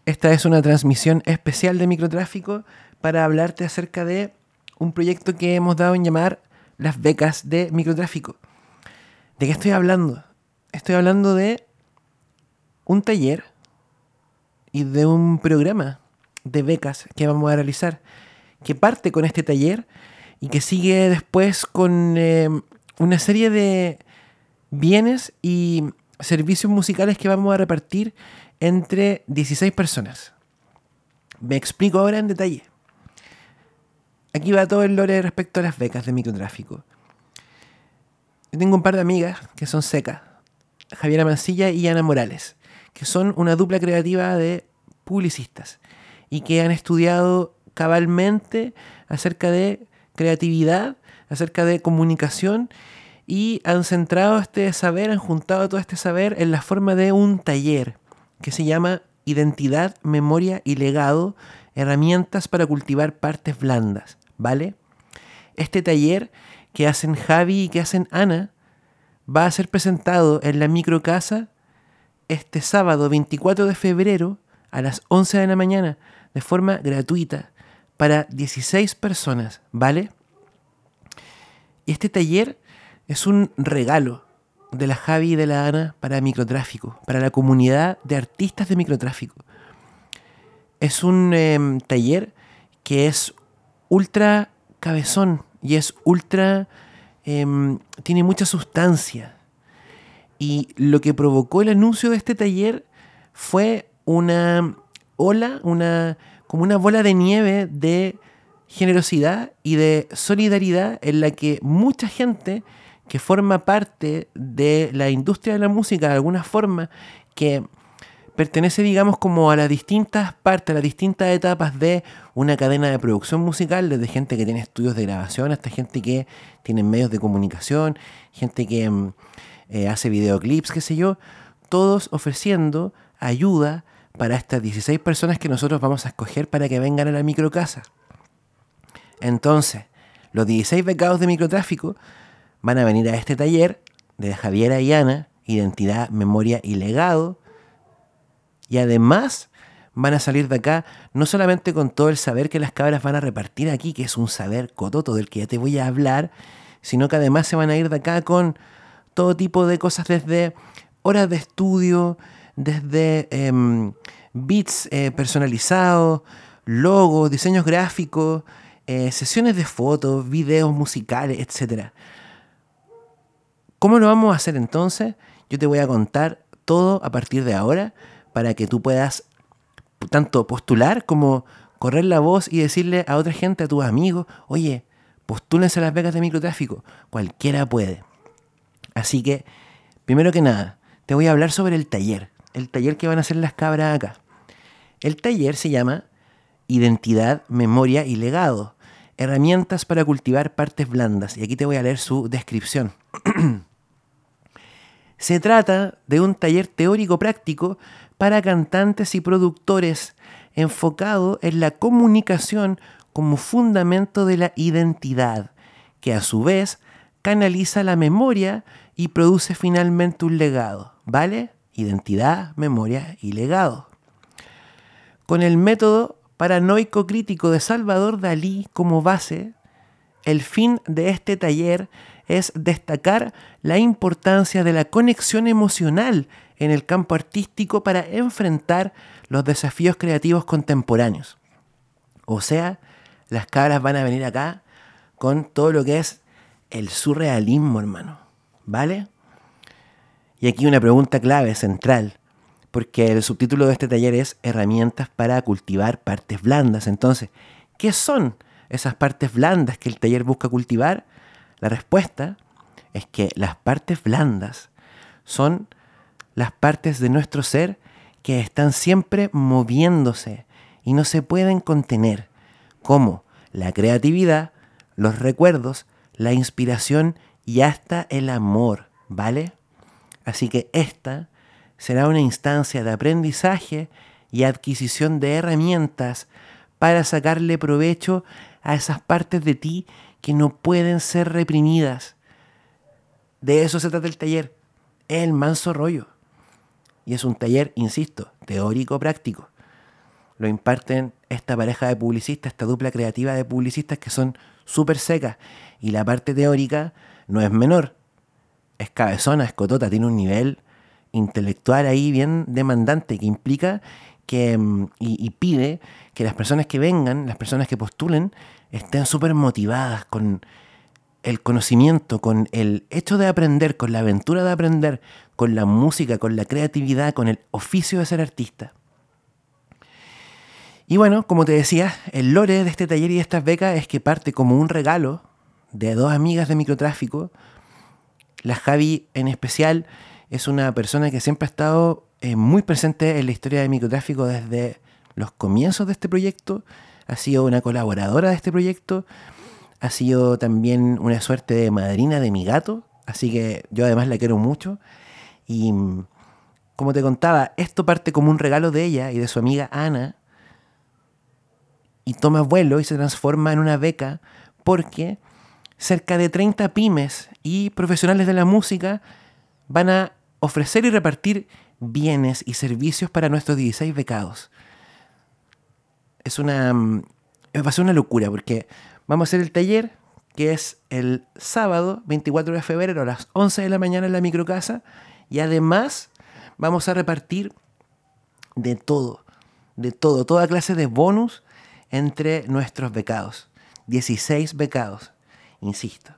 Esta es una transmisión especial de Microtráfico para hablarte acerca de un proyecto que hemos dado en llamar las becas de Microtráfico. ¿De qué estoy hablando? Estoy hablando de un taller y de un programa de becas que vamos a realizar, que parte con este taller y que sigue después con una serie de bienes y servicios musicales que vamos a repartir entre 16 personas. Me explico ahora en detalle. Aquí va todo el lore respecto a las becas de Microtráfico. Yo tengo un par de amigas que son secas, Javiera Mancilla y Ana Morales, que son una dupla creativa de publicistas y que han estudiado cabalmente acerca de creatividad, acerca de comunicación, y han centrado este saber, han juntado todo este saber en la forma de un taller que se llama Identidad, Memoria y Legado, herramientas para cultivar partes blandas, ¿vale? Este taller que hacen Javi y que hacen Ana va a ser presentado en la Microcasa este sábado 24 de febrero a las 11 de la mañana de forma gratuita para 16 personas, ¿vale? Y este taller es un regalo de la Javi y de la Ana para Microtráfico, para la comunidad de artistas de Microtráfico. Es un taller que es ultra cabezón y es ultra... tiene mucha sustancia. Y lo que provocó el anuncio de este taller fue una ola, como una bola de nieve de generosidad y de solidaridad en la que mucha gente que forma parte de la industria de la música de alguna forma, que pertenece, digamos, como a las distintas partes, a las distintas etapas de una cadena de producción musical, desde gente que tiene estudios de grabación hasta gente que tiene medios de comunicación, gente que hace videoclips, qué sé yo, todos ofreciendo ayuda para estas 16 personas que nosotros vamos a escoger para que vengan a la Microcasa. Entonces, los 16 becados de Microtráfico van a venir a este taller de Javiera y Ana, Identidad, Memoria y Legado, y además van a salir de acá no solamente con todo el saber que las cabras van a repartir aquí, que es un saber cototo del que ya te voy a hablar, sino que además se van a ir de acá con todo tipo de cosas, desde horas de estudio, desde beats personalizados, logos, diseños gráficos, sesiones de fotos, videos musicales, etc. ¿Cómo lo vamos a hacer entonces? Yo te voy a contar todo a partir de ahora para que tú puedas tanto postular como correr la voz y decirle a otra gente, a tus amigos, oye, postúlense a las becas de Microtráfico, cualquiera puede. Así que, primero que nada, te voy a hablar sobre el taller que van a hacer las cabras acá. El taller se llama Identidad, Memoria y Legado, herramientas para cultivar partes blandas, y aquí te voy a leer su descripción. Se trata de un taller teórico práctico para cantantes y productores enfocado en la comunicación como fundamento de la identidad, que a su vez canaliza la memoria y produce finalmente un legado, ¿vale? Identidad, memoria y legado. Con el método paranoico crítico de Salvador Dalí como base, el fin de este taller es destacar la importancia de la conexión emocional en el campo artístico para enfrentar los desafíos creativos contemporáneos. O sea, las cabras van a venir acá con todo lo que es el surrealismo, hermano, ¿vale? Y aquí una pregunta clave, central, porque el subtítulo de este taller es Herramientas para cultivar partes blandas. Entonces, ¿qué son esas partes blandas que el taller busca cultivar? La respuesta es que las partes blandas son las partes de nuestro ser que están siempre moviéndose y no se pueden contener, como la creatividad, los recuerdos, la inspiración y hasta el amor, ¿vale? Así que esta será una instancia de aprendizaje y adquisición de herramientas para sacarle provecho a esas partes de ti que no pueden ser reprimidas. De eso se trata el taller, el manso rollo. Y es un taller, insisto, teórico-práctico. lo imparten esta pareja de publicistas, esta dupla creativa de publicistas que son súper secas. Y la parte teórica no es menor, es cabezona, es cotota, tiene un nivel intelectual ahí bien demandante que implica que y pide que las personas que vengan, las personas que postulen, estén súper motivadas con el conocimiento, con el hecho de aprender, con la aventura de aprender, con la música, con la creatividad, con el oficio de ser artista. Y bueno, como te decía, el lore de este taller y de estas becas es que parte como un regalo de dos amigas de microtráfico. La Javi en especial es una persona que siempre ha estado muy presente en la historia de microtráfico desde los comienzos de este proyecto. Ha sido una colaboradora de este proyecto. Ha sido también una suerte de madrina de mi gato. Así que yo además la quiero mucho. Y como te contaba, esto parte como un regalo de ella y de su amiga Ana. Y toma vuelo y se transforma en una beca porque cerca de 30 pymes y profesionales de la música van a ofrecer y repartir bienes y servicios para nuestros 16 becados. Va a ser una locura porque vamos a hacer el taller que es el sábado 24 de febrero a las 11 de la mañana en la microcasa y además vamos a repartir toda clase de bonus entre nuestros becados. 16 becados, insisto.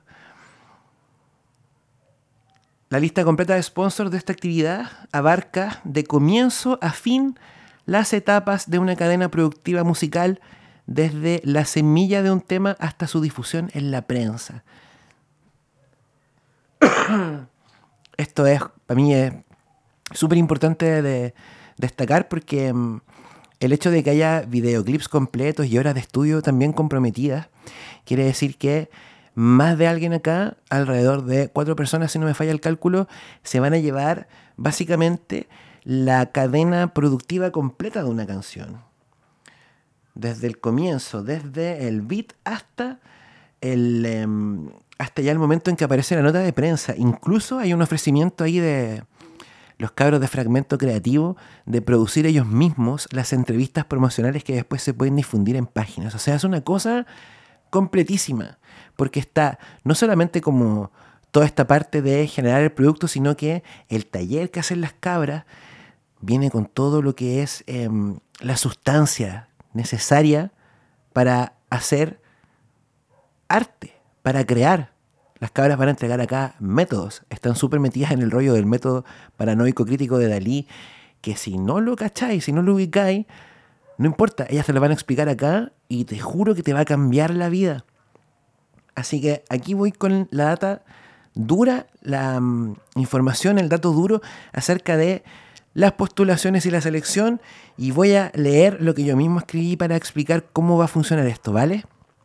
La lista completa de sponsors de esta actividad abarca de comienzo a fin las etapas de una cadena productiva musical desde la semilla de un tema hasta su difusión en la prensa. Esto es, para mí, es súper importante de destacar porque el hecho de que haya videoclips completos y horas de estudio también comprometidas quiere decir que más de alguien acá, alrededor de 4 personas, si no me falla el cálculo, se van a llevar básicamente la cadena productiva completa de una canción. Desde el comienzo, desde el beat hasta ya el momento en que aparece la nota de prensa. Incluso hay un ofrecimiento ahí de los cabros de Fragmento Creativo de producir ellos mismos las entrevistas promocionales que después se pueden difundir en páginas. O sea, es una cosa completísima, porque está no solamente como toda esta parte de generar el producto, sino que el taller que hacen las cabras viene con todo lo que es la sustancia necesaria para hacer arte, para crear. Las cabras van a entregar acá métodos, están súper metidas en el rollo del método paranoico crítico de Dalí, que si no lo cacháis, si no lo ubicáis, no importa, ellas te lo van a explicar acá y te juro que te va a cambiar la vida. Así que aquí voy con la data dura, la información, el dato duro acerca de las postulaciones y la selección, y voy a leer lo que yo mismo escribí para explicar cómo va a funcionar esto, ¿vale?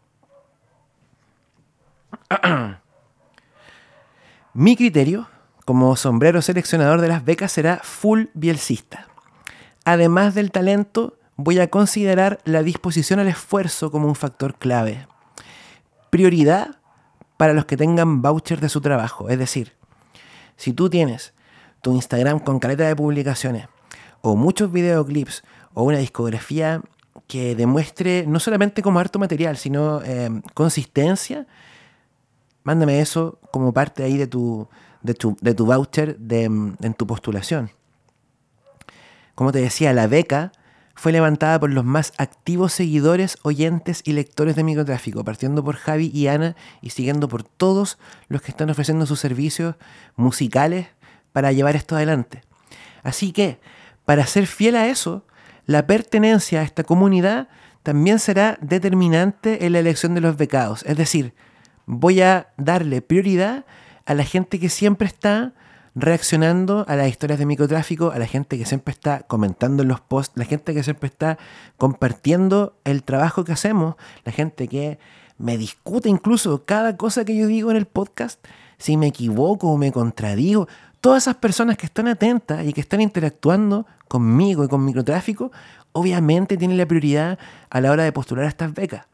Mi criterio como sombrero seleccionador de las becas será full bielcista. Además del talento, voy a considerar la disposición al esfuerzo como un factor clave. Prioridad para los que tengan voucher de su trabajo. Es decir, si tú tienes tu Instagram con caleta de publicaciones, o muchos videoclips, o una discografía que demuestre no solamente como harto material, sino consistencia, mándame eso como parte ahí de tu voucher en tu postulación. Como te decía, la beca fue levantada por los más activos seguidores, oyentes y lectores de Microtráfico, partiendo por Javi y Ana y siguiendo por todos los que están ofreciendo sus servicios musicales para llevar esto adelante. Así que, para ser fiel a eso, la pertenencia a esta comunidad también será determinante en la elección de los becados. Es decir, voy a darle prioridad a la gente que siempre está reaccionando a las historias de microtráfico, a la gente que siempre está comentando en los posts, la gente que siempre está compartiendo el trabajo que hacemos, la gente que me discute incluso cada cosa que yo digo en el podcast, si me equivoco o me contradigo. Todas esas personas que están atentas y que están interactuando conmigo y con microtráfico, obviamente tienen la prioridad a la hora de postular a estas becas.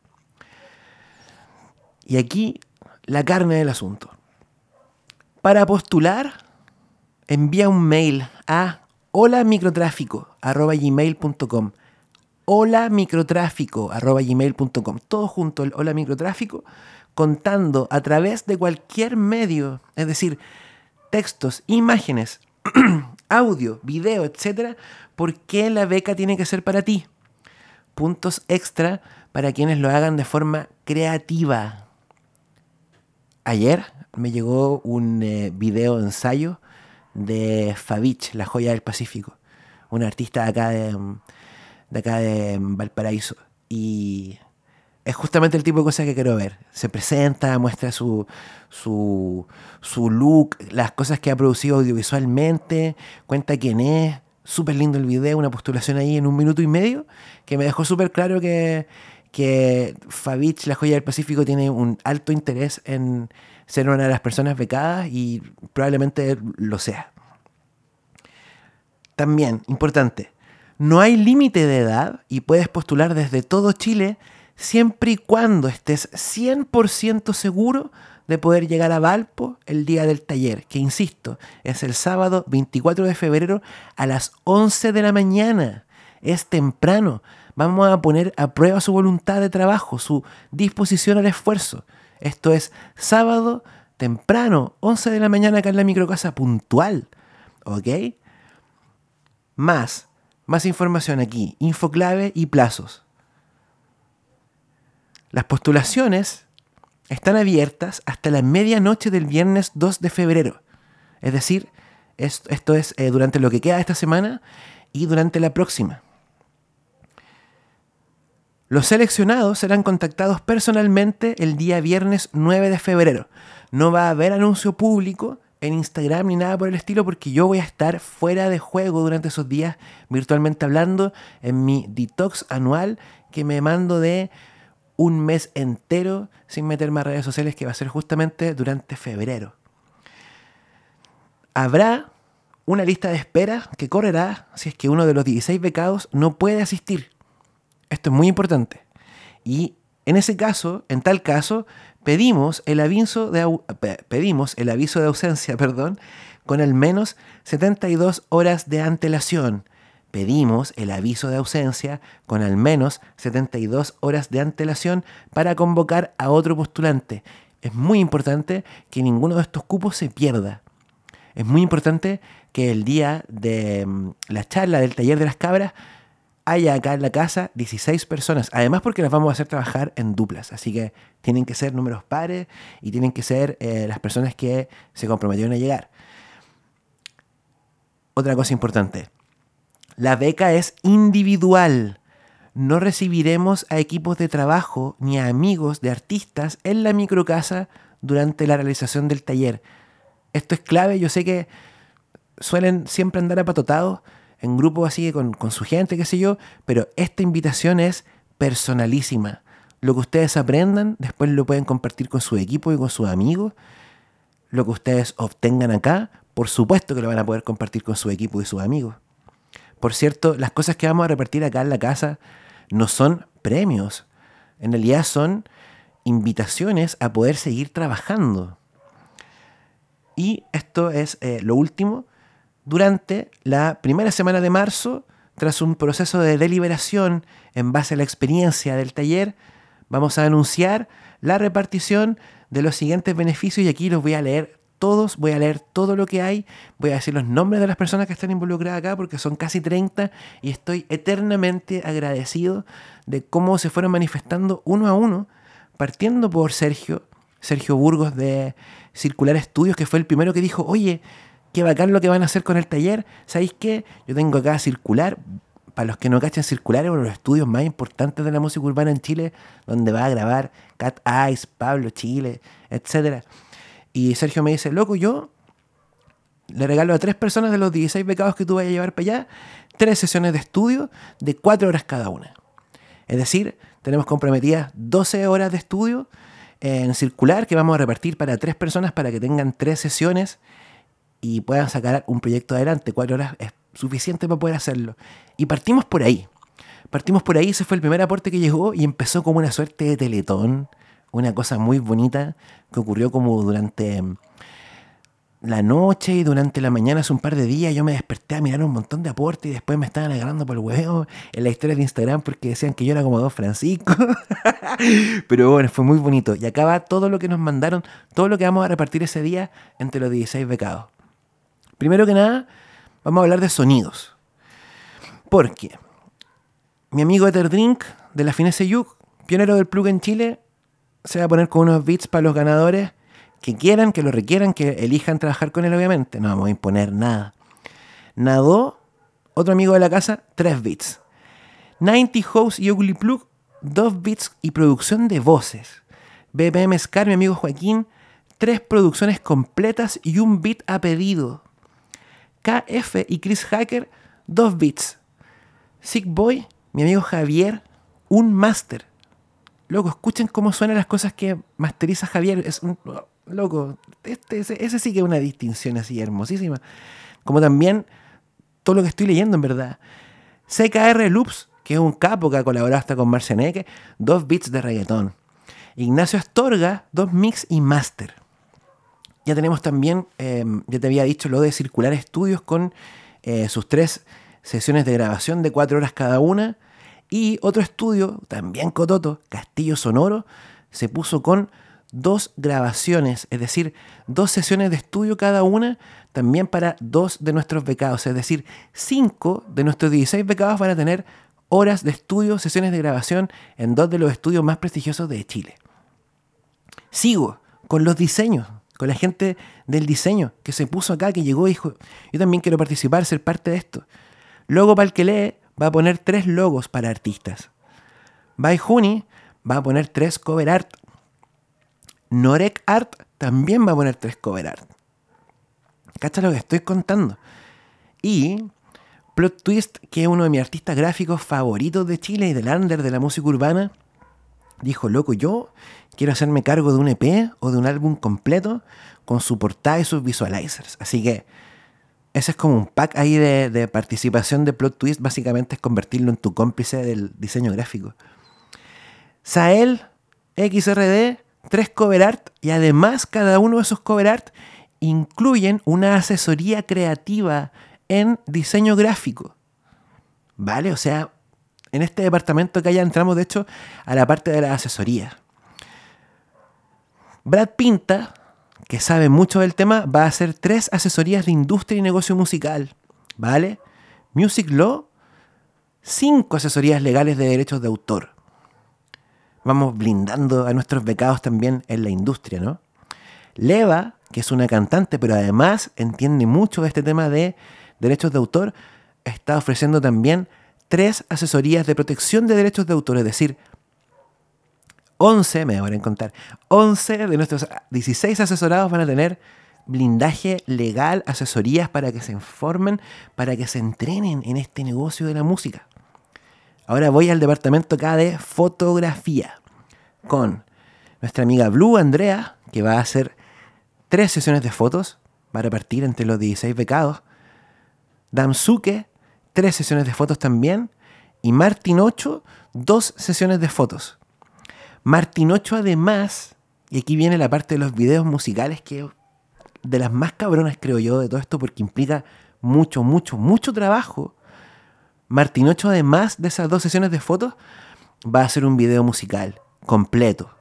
Y aquí la carne del asunto. Para postular, envía un mail a holamicrotráfico@gmail.com. holamicrotráfico@gmail.com. Todo junto, el Hola Microtráfico, contando a través de cualquier medio, es decir, textos, imágenes, audio, video, etcétera, por qué la beca tiene que ser para ti. Puntos extra para quienes lo hagan de forma creativa. Ayer me llegó un video ensayo de Favich, la joya del Pacífico, un artista de acá de Valparaíso. Y es justamente el tipo de cosas que quiero ver. Se presenta, muestra su look, las cosas que ha producido audiovisualmente, cuenta quién es. Súper lindo el video, una postulación ahí en 1 minuto y medio, que me dejó súper claro que Favich, la joya del Pacífico, tiene un alto interés en ser una de las personas becadas y probablemente lo sea. También, importante, no hay límite de edad y puedes postular desde todo Chile siempre y cuando estés 100% seguro de poder llegar a Valpo el día del taller, que insisto, es el sábado 24 de febrero a las 11 de la mañana. Es temprano. Vamos a poner a prueba su voluntad de trabajo, su disposición al esfuerzo. Esto es sábado temprano, 11 de la mañana acá en la microcasa, puntual. ¿Ok? Más información aquí, infoclave y plazos. Las postulaciones están abiertas hasta la medianoche del viernes 2 de febrero. Es decir, esto es durante lo que queda de esta semana y durante la próxima. Los seleccionados serán contactados personalmente el día viernes 9 de febrero. No va a haber anuncio público en Instagram ni nada por el estilo, porque yo voy a estar fuera de juego durante esos días, virtualmente hablando, en mi detox anual que me mando de 1 mes entero sin meterme a redes sociales, que va a ser justamente durante febrero. Habrá una lista de espera que correrá si es que uno de los 16 becados no puede asistir. Esto es muy importante. Y en tal caso, pedimos el aviso de ausencia, con al menos 72 horas de antelación. Pedimos el aviso de ausencia con al menos 72 horas de antelación para convocar a otro postulante. Es muy importante que ninguno de estos cupos se pierda. Es muy importante que el día de la charla del taller de las cabras haya acá en la casa 16 personas. Además, porque las vamos a hacer trabajar en duplas. Así que tienen que ser números pares y tienen que ser las personas que se comprometieron a llegar. Otra cosa importante. La beca es individual. No recibiremos a equipos de trabajo ni a amigos de artistas en la microcasa durante la realización del taller. Esto es clave. Yo sé que suelen siempre andar apatotados en grupos así con su gente, qué sé yo, pero esta invitación es personalísima. Lo que ustedes aprendan, después lo pueden compartir con su equipo y con sus amigos. Lo que ustedes obtengan acá, por supuesto que lo van a poder compartir con su equipo y sus amigos. Por cierto, las cosas que vamos a repartir acá en la casa no son premios. En realidad son invitaciones a poder seguir trabajando. Y esto es lo último. Durante la primera semana de marzo, tras un proceso de deliberación en base a la experiencia del taller, vamos a anunciar la repartición de los siguientes beneficios, y aquí los voy a leer todos, voy a leer todo lo que hay, voy a decir los nombres de las personas que están involucradas acá, porque son casi 30 y estoy eternamente agradecido de cómo se fueron manifestando uno a uno, partiendo por Sergio Burgos de Circular Estudios, que fue el primero que dijo: oye, qué bacán lo que van a hacer con el taller. ¿Sabéis qué? Yo tengo acá Circular. Para los que no cachen, Circular es uno de los estudios más importantes de la música urbana en Chile, donde va a grabar Cat Eyes, Pablo Chile, etc. Y Sergio me dice: loco, yo le regalo a 3 personas de los 16 becados que tú vayas a llevar para allá 3 sesiones de estudio de 4 horas cada una. Es decir, tenemos comprometidas 12 horas de estudio en Circular, que vamos a repartir para 3 personas para que tengan 3 sesiones y puedan sacar un proyecto adelante. 4 horas es suficiente para poder hacerlo. Y partimos por ahí. Ese fue el primer aporte que llegó y empezó como una suerte de teletón. Una cosa muy bonita que ocurrió como durante la noche y durante la mañana hace un par de días yo me desperté a mirar un montón de aportes y después me estaban agarrando por el huevo en la historia de Instagram porque decían que yo era como Don Francisco. Pero bueno, fue muy bonito. Y acá va todo lo que nos mandaron, todo lo que vamos a repartir ese día entre los 16 becados. Primero que nada, vamos a hablar de sonidos. Porque mi amigo Eterdrink de la Finesse Yuk, pionero del plug en Chile, se va a poner con unos beats para los ganadores que quieran, que lo requieran, que elijan trabajar con él, obviamente. No vamos a imponer nada. Nadó, otro amigo de la casa, 3 beats. 90 House y Ugly Plug, 2 beats y producción de voces. BPM Scar, mi amigo Joaquín, 3 producciones completas y un beat a pedido. KF y Chris Hacker, 2 beats. Sick Boy, mi amigo Javier, un master. Loco, escuchen cómo suenan las cosas que masteriza Javier. Es un... Loco, ese sí que es una distinción así hermosísima. Como también todo lo que estoy leyendo, en verdad. CKR Loops, que es un capo que ha colaborado hasta con Marcianeque, 2 beats de reggaetón. Ignacio Astorga, 2 mix y master. Ya tenemos también, ya te había dicho, lo de Circular Estudios con sus 3 sesiones de grabación de 4 horas cada una. Y otro estudio, también cototo, Castillo Sonoro, se puso con 2 grabaciones, es decir, 2 sesiones de estudio cada una, también para 2 de nuestros becados, es decir, 5 de nuestros 16 becados van a tener horas de estudio, sesiones de grabación en 2 de los estudios más prestigiosos de Chile. Sigo con los diseños, con la gente del diseño que se puso acá, que llegó y dijo, yo también quiero participar, ser parte de esto. Logo para el que lee va a poner 3 logos para artistas. Baijuni va a poner 3 cover art. Norek Art también va a poner 3 cover art. ¿Cacha lo que estoy contando? Y Plot Twist, que es uno de mis artistas gráficos favoritos de Chile y del under de la música urbana, dijo, loco, yo quiero hacerme cargo de un EP o de un álbum completo con su portada y sus visualizers. Así que ese es como un pack ahí de participación de Plot Twist. Básicamente es convertirlo en tu cómplice del diseño gráfico. Sael XRD, 3 cover art, y además cada uno de esos cover art incluyen una asesoría creativa en diseño gráfico. ¿Vale? O sea, en este departamento que ya entramos, de hecho, a la parte de la asesoría. Brad Pinta, que sabe mucho del tema, va a hacer 3 asesorías de industria y negocio musical. ¿Vale? Music Law, 5 asesorías legales de derechos de autor. Vamos blindando a nuestros becados también en la industria, ¿no? Leva, que es una cantante, pero además entiende mucho de este tema de derechos de autor, está ofreciendo también 3 asesorías de protección de derechos de autor, es decir, 11, me voy a contar, 11 de nuestros 16 asesorados van a tener blindaje legal, asesorías para que se informen, para que se entrenen en este negocio de la música. Ahora voy al departamento acá de fotografía con nuestra amiga Blue Andrea, que va a hacer 3 sesiones de fotos, va a repartir entre los 16 becados. Damsuke, 3 sesiones de fotos también. Y Martin 8, 2 sesiones de fotos. Martin 8 además, y aquí viene la parte de los videos musicales, que de las más cabronas creo yo de todo esto, porque implica mucho, mucho, mucho trabajo. Martin 8 además de esas 2 sesiones de fotos va a hacer un video musical completo.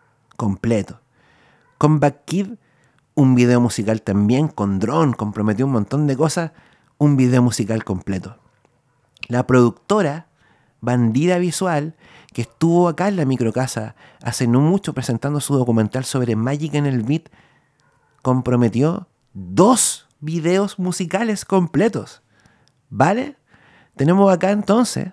Comeback Kid, un video musical también con dron, comprometió un montón de cosas, un video musical completo. La productora Bandida Visual, que estuvo acá en la microcasa hace no mucho presentando su documental sobre Magic en el Beat, comprometió 2 videos musicales completos. ¿Vale? Tenemos acá entonces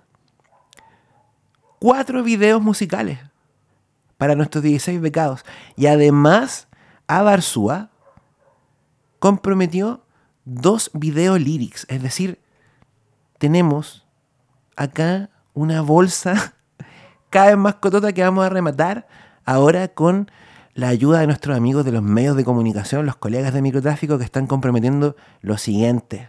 4 videos musicales para nuestros 16 becados. Y además, Abarzúa comprometió 2 video lyrics. Es decir, tenemos acá una bolsa cada vez más cotota que vamos a rematar ahora con la ayuda de nuestros amigos de los medios de comunicación, los colegas de microtráfico que están comprometiendo lo siguiente.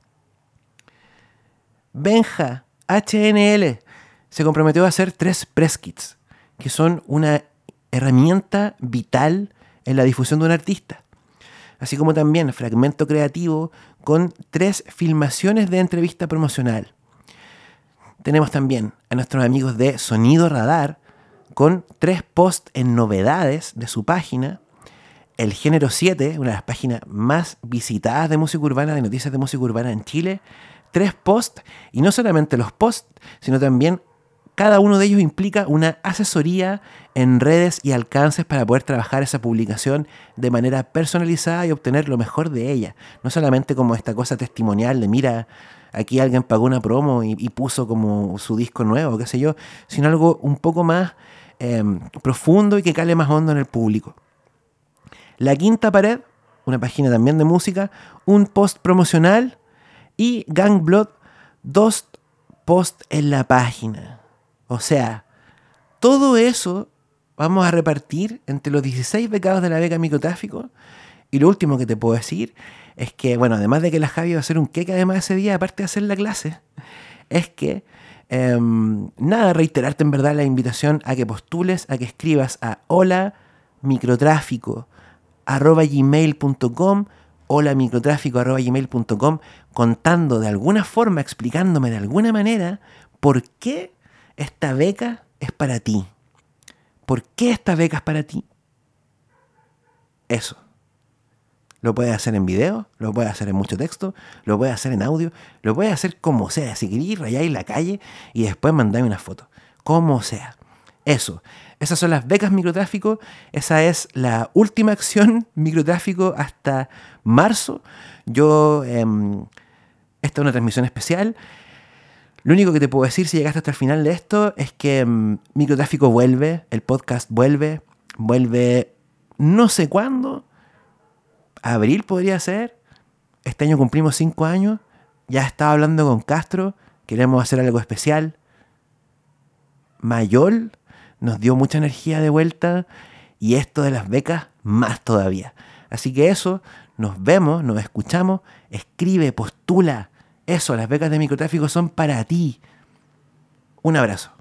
Benja HNL se comprometió a hacer 3 press kits, que son una herramienta vital en la difusión de un artista. así como también fragmento creativo con 3 filmaciones de entrevista promocional. Tenemos también a nuestros amigos de Sonido Radar con 3 posts en novedades de su página. El Género 7, una de las páginas más visitadas de música urbana, de noticias de música urbana en Chile. 3 posts, y no solamente los posts, sino también cada uno de ellos implica una asesoría en redes y alcances para poder trabajar esa publicación de manera personalizada y obtener lo mejor de ella. No solamente como esta cosa testimonial de mira, aquí alguien pagó una promo y puso como su disco nuevo, qué sé yo, sino algo un poco más profundo y que cale más hondo en el público. La Quinta Pared, una página también de música, un post promocional y Gang Blood, 2 posts en la página. O sea, todo eso vamos a repartir entre los 16 becados de la beca microtráfico. Y lo último que te puedo decir es que, bueno, además de que la Javi va a hacer un queque además ese día, aparte de hacer la clase, es que, nada, reiterarte en verdad la invitación a que postules, a que escribas a holamicrotráfico@gmail.com, holamicrotráfico@gmail.com, contando de alguna forma, explicándome de alguna manera por qué esta beca es para ti. ¿Por qué esta beca es para ti? Eso. Lo puedes hacer en video, lo puedes hacer en mucho texto, lo puedes hacer en audio, lo puedes hacer como sea. Si querés, rayáis la calle y después mandáis una foto. Como sea. Eso. Esas son las becas microtráfico. Esa es la última acción microtráfico hasta marzo. Esta es una transmisión especial. Lo único que te puedo decir si llegaste hasta el final de esto es que Microtráfico vuelve, el podcast vuelve no sé cuándo, abril podría ser. Este año cumplimos 5 años, ya estaba hablando con Castro, queremos hacer algo especial. Mayol nos dio mucha energía de vuelta y esto de las becas más todavía. Así que eso, nos vemos, nos escuchamos, escribe, postula. Eso, las becas de microtráfico son para ti. Un abrazo.